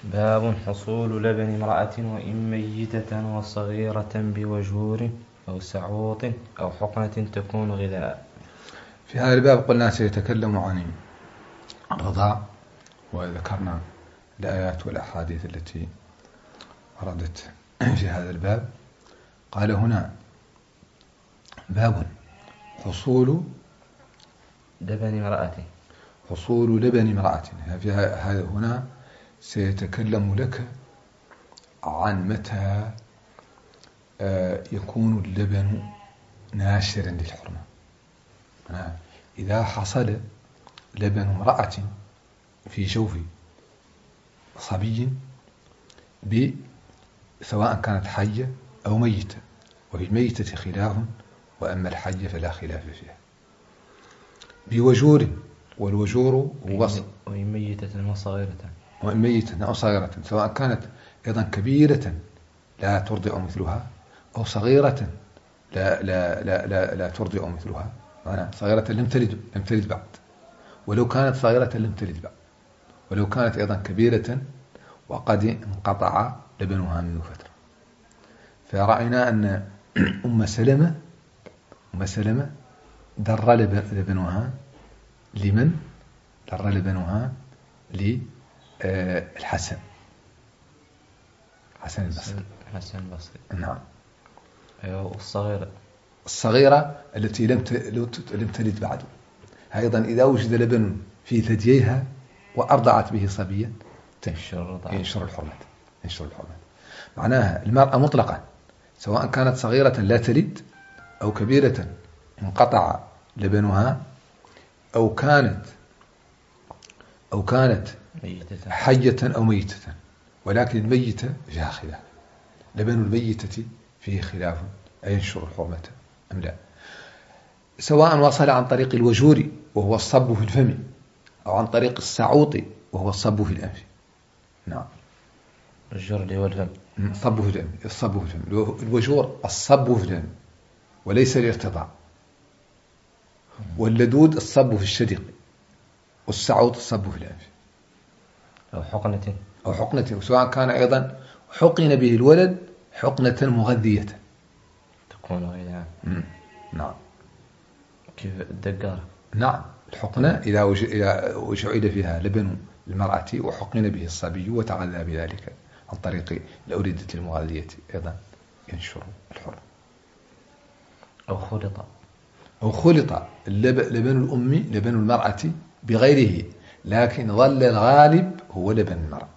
باب حصول لبن امرأة وإن ميتة وصغيرة بوجور أو سعوط أو حقنة تكون غذاء. في هذا الباب قلنا سيتكلم عن الرضاع، وذكرنا الآيات والأحاديث التي وردت في هذا الباب. قال هنا باب حصول لبن امرأة، حصول لبن امرأة. هنا سيتكلم لك عن متى يكون اللبن ناشرا للحرمة. إذا حصل لبن امرأة في جوف صبي سواء كانت حية أو ميتة، وفي الميتة خلاف، وأما الحية فلا خلاف فيها. بوجور، والوجور هو وإن ميتة وصغيرة، وإن ميتة أو صغيرة، سواء كانت أيضا كبيرة لا ترضع مثلها، أو صغيرة لا ترضع مثلها. معنى صغيرة لم تلد بعد، ولو كانت صغيرة لم تلد بعد، ولو كانت أيضا كبيرة وقد انقطع لبنها منذ فترة. فرأينا أن أم سلمة در لبنها لمن؟ در لبنها للحسن، حسن البصري. نعم. الصغيرة التي لم تلد بعد، أيضا إذا وجد لبن في ثدييها وأرضعت به صبيا ينشر الحرمة. معناها المرأة مطلقا سواء كانت صغيرة لا تلد أو كبيرة انقطع لبنها، أو كانت حية أو ميتة. ولكن الميتة فيها خلاف، لبن الميتة فيه خلاف أينشر الحرمة أم لا، سواء وصل عن طريق الوجور وهو الصب في الفم، أو عن طريق السعوط وهو الصب في الأنف. نعم. الجر والفم، الصب في الفم. الوجور الصب في الفم وليس الارتضاع، واللدود الصب في الشدق، والسعوط الصب في الأنف. أو حقنة، سواء كان أيضا حقن به الولد حقنة مغذية تكون غذاء. نعم. كيف الدقارة؟ نعم. الحقنة إذا وجعل فيها لبن المرأة وحقن به الصبي وتغذى بذلك عن طريق الأوردة المغذية أيضا ينشر الحرمة. أو خلط لبن الأم لبن المرأة بغيره، لكن ظل الغالب هو لبن المرأة.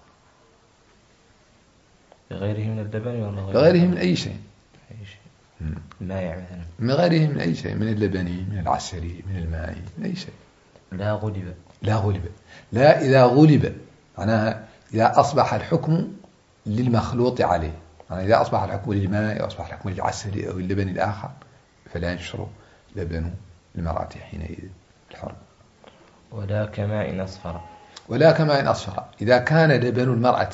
بغيره من اللبن ولا بغيره من أي شيء؟ الماء مثلا، من غيره من أي شيء، من اللبن، من العسل، من الماء، من أي شيء. لا غلب. لا إذا غلب، معناها إذا أصبح الحكم للمخلوط عليه، يعني إذا أصبح الحكم للماء أو أصبح الحكم للعسل أو اللبن الآخر فلا ينشر لبن المرأة حينئذ الحرم. ولا كماء أصفر. إذا كان لبن المرأة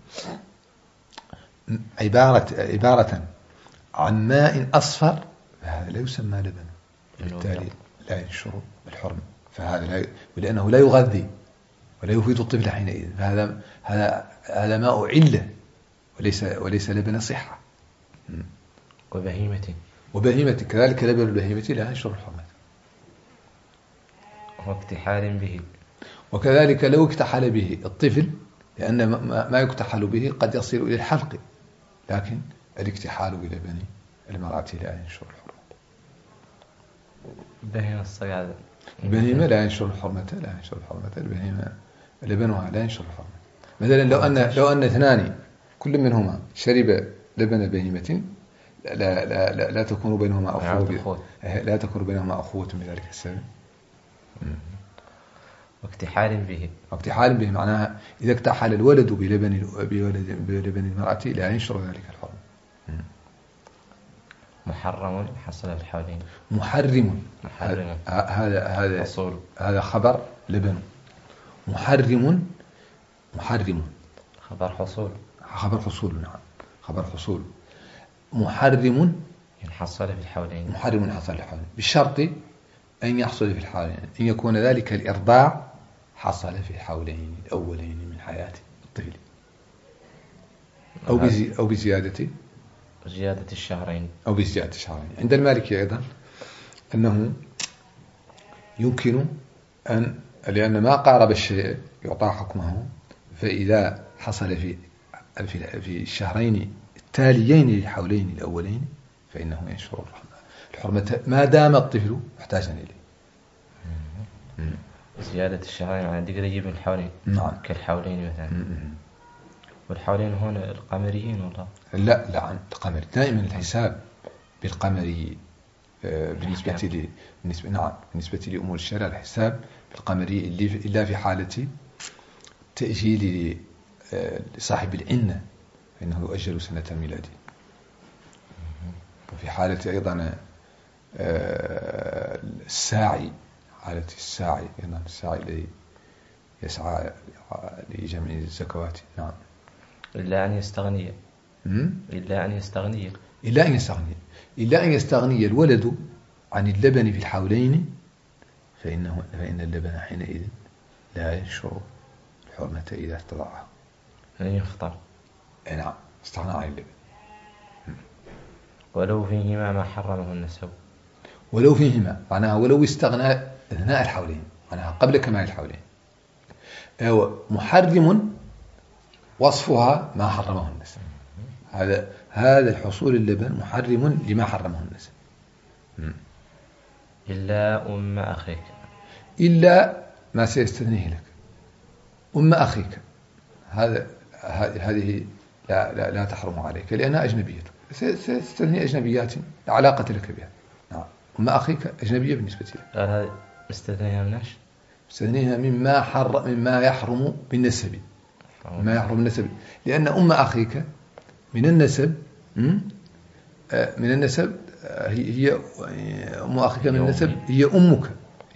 عبارة عن ماء أصفر فهذا لا يسمى لبن، بالتالي لا ينشر الحرم. فهذا ولأنه لا يغذي ولا يفيد الطفل حينئذ، هذا ماء علة وليس لبن صحة. وبهيمة كذلك لبن البهيمة لا ينشر الحرمة. واكتحال به، وكذلك لو اكتحل به الطفل، لأن ما يكتحل به قد يصل إلى الحلق، لكن الاكتحال بلبن المرأة لا ينشر الحرمة. البهيمة لا ينشر الحرمة. البهيمة لبنها لا ينشر الحرمة. مثلا لو أن اثنان كل منهما شرب لبن بهيمة لا تكون بينهما أخوة، بذلك السبب. واكتحال به معناها إذا اكتحل الولد بلبن المرأة لا ينشر ذلك الحرم. محرم حصل في الحولين. محرم. هذا خبر لبن. محرم خبر حصول. نعم. خبر حصول. محرم حصل في الحولين. بالشرط أن يحصل في الحالين، أن يكون ذلك الإرضاع حصل في الحولين الأولين من حياة الطفل. أو بزيادة الشهرين. أو بزيادة الشهرين. عند المالكي أيضا أنه يمكن أن، لأن ما قارب الشيء يعطى حكمه، فإذا حصل في الشهرين التاليين للحولين الأولين فإنه ينشر الحرمة ما دام الطفل محتاجا إليه. زيادة الشهرين عن قريب من الحولين. نعم. كالحولين مثلا. والحولين هنا القمريين ولا؟ لا عن القمر. دائما الحساب بالقمري بالنسبة لأمور الشرع الحساب بالقمري إلا في حالة تأجيل لصاحب العنة فإنه يؤجل سنة الميلاد. وفي حالة أيضا الساعي، حالة الساعي الذي يسعى لجمع الزكوات. نعم. إلا أن يستغني. إلا أن يستغني الولد عن اللبن في الحولين فإن اللبن حينئذ لا ينشر الحرمة إذا استطاعه. يفطر. نعم، استغنى عن اللبن. ولو فيهما ما حرمه النسب. ولو فيهما معناها ولو استغنى أثناء الحولين، معناها قبل كمال الحولين. محرم وصفها ما حرمه النسب. هذا الحصول اللبن محرم لما حرمه النسب. إلا أم أخيك. إلا ما سيستثنيه لك. أم أخيك هذه لا تحرم عليك لأنها أجنبية. ستستثني أجنبيات لا علاقة لك بها. نعم. أم أخيك أجنبية بالنسبة لك. هذا مستثنيها مناش. مستثنيها مما يحرم بالنسب. ما يحرم النسب، لأن أم أخيك من النسب هي أم أخيك من النسب هي أمك.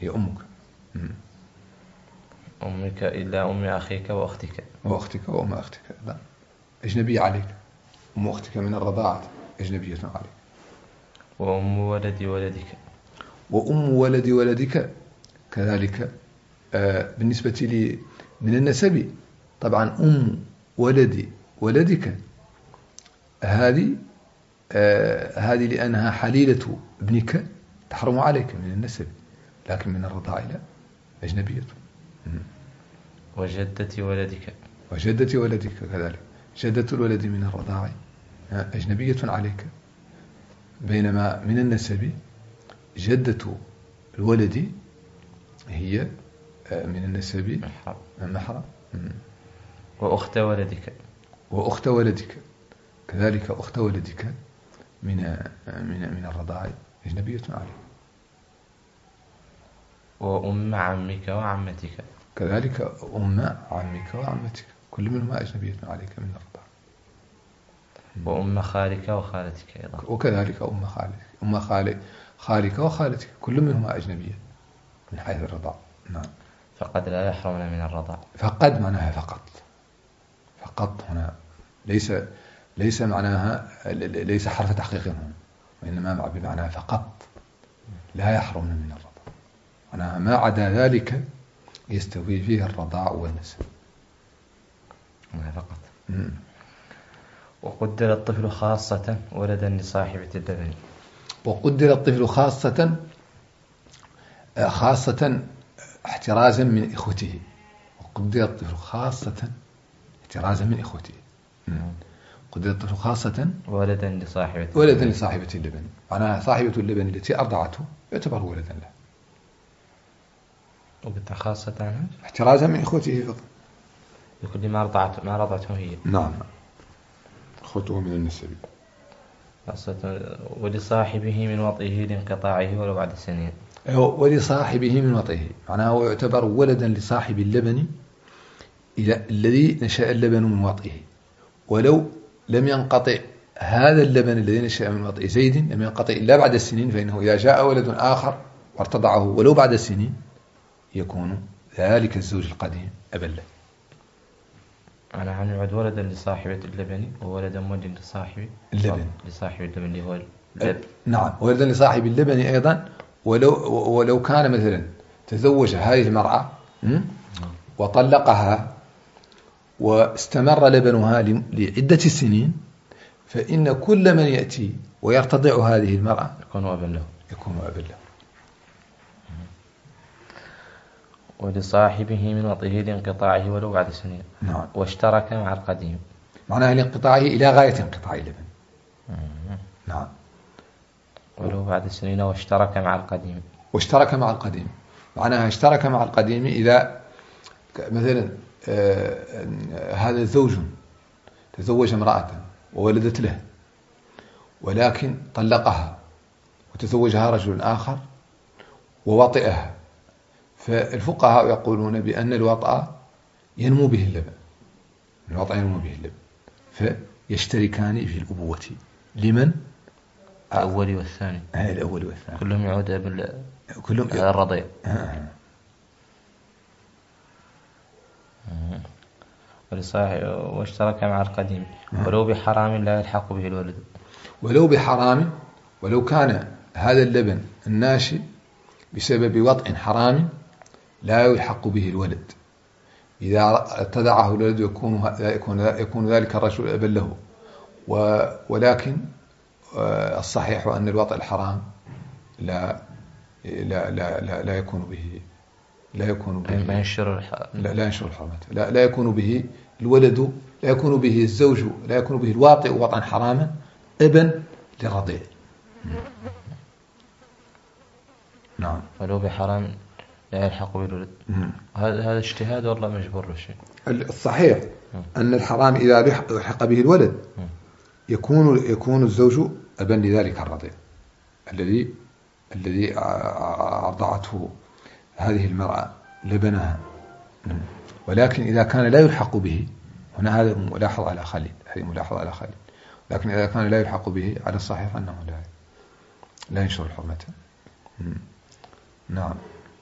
أمك إلا أم أخيك وأختك وأم أختك لا أجنبية عليك. أم أختك من الرضاعة أجنبية عليك. وأم ولد ولدك كذلك. بالنسبة لي من النسب طبعا أم ولد ولدك هذه لأنها حليلة ابنك تحرم عليك من النسب، لكن من الرضاعة لا، أجنبية. وجدة ولدك كذلك. جدة الولد من الرضاعة أجنبية عليك، بينما من النسب جدة الولد هي من النسب محرم. وأخت ولدك كذلك. أخت ولدك من الرضاعة أجنبية عليك. وأم عمك وعمتك كذلك. أم عمك وعمتك كل منهما أجنبية عليك من الرضاعة. وأم خالك وخالتك أيضا. وكذلك أم خالك وخالتك كل منهما أجنبية من حيث الرضاعة. نعم. فقد لا يحرمنا من الرضاعة. فقد معناها فقط هنا ليس معناها ليس حرف تحقيق هنا، وإنما بمعنى فقط لا يحرمنا من الرضاعة، معناها ما عدا ذلك يستوي فيه الرضاع والنسب فقط. وقدر الطفل خاصة ولدا لصاحبة اللبن. وقدر الطفل خاصة احترازا من إخوته. وقدر الطفل خاصة احترازا من إخوته. قدر الطفل خاصة ولدا لصاحبة اللبن، معناها صاحبة اللبن التي أرضعته يعتبر ولدا له. وقلت خاصة احترازا من إخوته فقط. لكل ما رضعته هي. نعم. أخوته من النسب. ولصاحبه من وطئه لانقطاعه ولو بعد سنين. ولصاحبه من وطئه معناه هو يعتبر ولدا لصاحب اللبن الذي نشأ اللبن من وطئه، ولو لم ينقطع هذا اللبن الذي نشأ من وطئ زيد لم ينقطع إلا بعد السنين، فإنه إذا جاء ولد آخر وارتضعه ولو بعد السنين يكون ذلك الزوج القديم أبا له. أنا عن يعد ولدا لصاحبة اللبن وولدا مولد لصاحب اللبن اللي هو اللبن. نعم، ولدا لصاحب اللبن أيضا. ولو كان مثلا تزوج هذه المرأة وطلقها واستمر لبنها لعدة سنين، فإن كل من يأتي ويرتضع هذه المرأة يكون أبا له. ولصاحبه من وطئه لانقطاعه ولو بعد سنين. نعم. واشترك مع القديم، معناها لانقطاعه إلى غاية انقطاع اللبن. نعم. ولو بعد سنين. واشترك مع القديم. واشترك مع القديم معناها اشترك مع القديم إذا مثلا هذا زوج تزوج امرأة وولدت له، ولكن طلقها وتزوجها رجل آخر ووطئها، فالفقهاء يقولون بأن الوطأ ينمو به اللبن، فيشتركان في الأبوة. لمن؟ الأول والثاني. الأول والثاني كلهم يعود كلهم الرضيع. واشترك مع القديم ولو بحرام لا يلحق به الولد. ولو بحرام، ولو كان هذا اللبن الناشئ بسبب وطئ حرام لا يلحق به الولد. إذا ارتدعه الولد يكون ذلك الرجل أبا له، ولكن الصحيح أن الوطئ الحرام لا يكون به لا ينشر الحرمة، لا يكون به الولد، لا يكون به الزوج، لا يكون به الواطئ وطئا حراما ابن للرضيع. نعم. ولو بحرام لا يلحق بالولد. هذا اجتهاد والله مجبور بالشيء. الصحيح أن الحرام إذا لحق به الولد يكون الزوج أبا لذلك الرضيع الذي أرضعته هذه المرأة لبنها. ولكن إذا كان لا يلحق به، هنا هذا ملاحظ على خالد، لكن إذا كان لا يلحق به على الصحيح أنه لا ينشر الحرمة. نعم.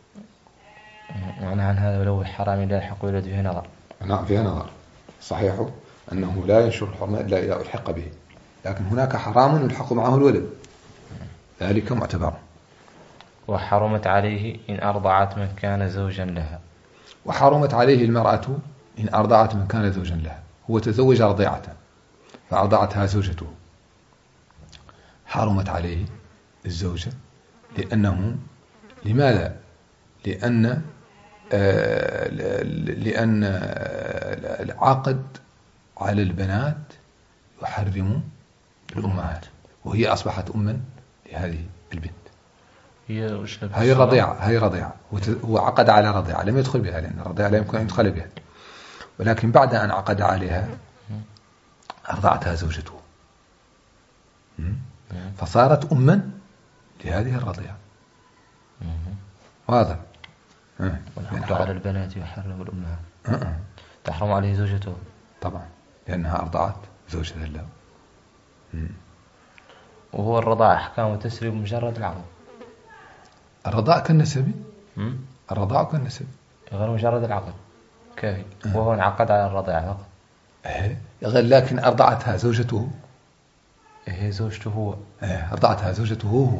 معنى عن هذا ولو الحرام لا يلحق بالولد فيه نظر. نعم فيها نظر. صحيح أنه لا ينشر الحرمة إلا إذا ألحق به، لكن هناك حرام يلحق معه الولد، ذلك معتبر. وحرمت عليه إن أرضعت من كان زوجا لها. وحرمت عليه المرأة إن أرضعت من كان زوجا لها. هو تزوج رضيعة فأرضعتها زوجته، حرمت عليه الزوجة لماذا؟ لأن العقد على البنات يحرم الأمهات، وهي أصبحت أما لهذه البنت. هي رضيعة، هو عقد على رضيعة لم يدخل بها، لأن الرضيعة لا يمكن أن يدخل بها، ولكن بعد أن عقد عليها أرضعتها زوجته، فصارت أما لهذه الرضيعة. واضح. والعقد على البنات يحرم الأمهات. تحرم عليه زوجته طبعا لأنها أرضعت زوجة له. وهو الرضاع أحكام وتسري بمجرد العقد. الرضاع كالنسب. الرضاع كالنسب غير مجرد العقد كافي. وهو انعقد على الرضاع فقط. غير لكن أرضعتها زوجته. هي زوجته هو. أرضعتها زوجته هو.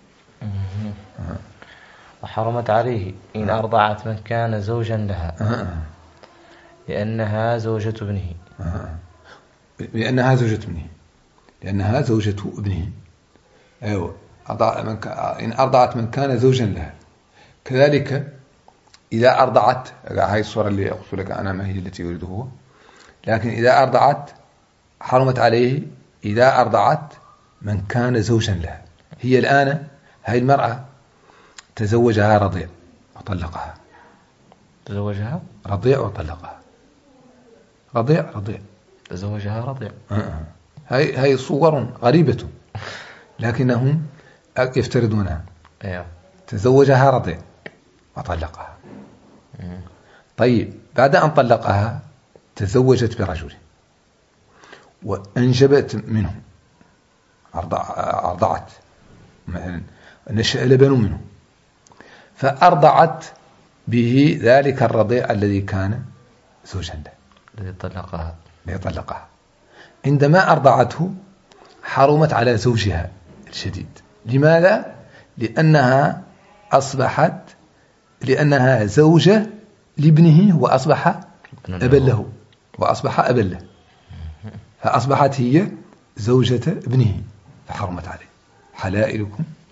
وحرمت عليه إن أرضعت من كان زوجا لها لأنها زوجة ابنه. لأنها زوجة ابنه. أيوة. إن أرضعت من كان زوجا لها. كذلك إذا أرضعت، هاي الصورة اللي أقول لك أنا ما هي التي يريده هو، لكن إذا أرضعت حرمت عليه إذا أرضعت من كان زوجا لها. هي الآن هاي المرأة تزوجها رضيع وطلقها. تزوجها رضيع وطلقها. رضيع تزوجها رضيع. هاي صور غريبة لكنهم يفترضونها. تزوجها رضيع وطلقها. طيب بعد أن طلقها تزوجت برجل وأنجبت منه، أرضعت مثلا، نشأ لبن منه، فأرضعت به ذلك الرضيع الذي كان زوجا له، الذي طلقها. عندما أرضعته حرمت على زوجها الشديد. لماذا؟ لأنها زوجة لابنه وأصبح أبا له. وأصبح أبا له، فأصبحت هي زوجة ابنه فحرمت عليه. حلائلكم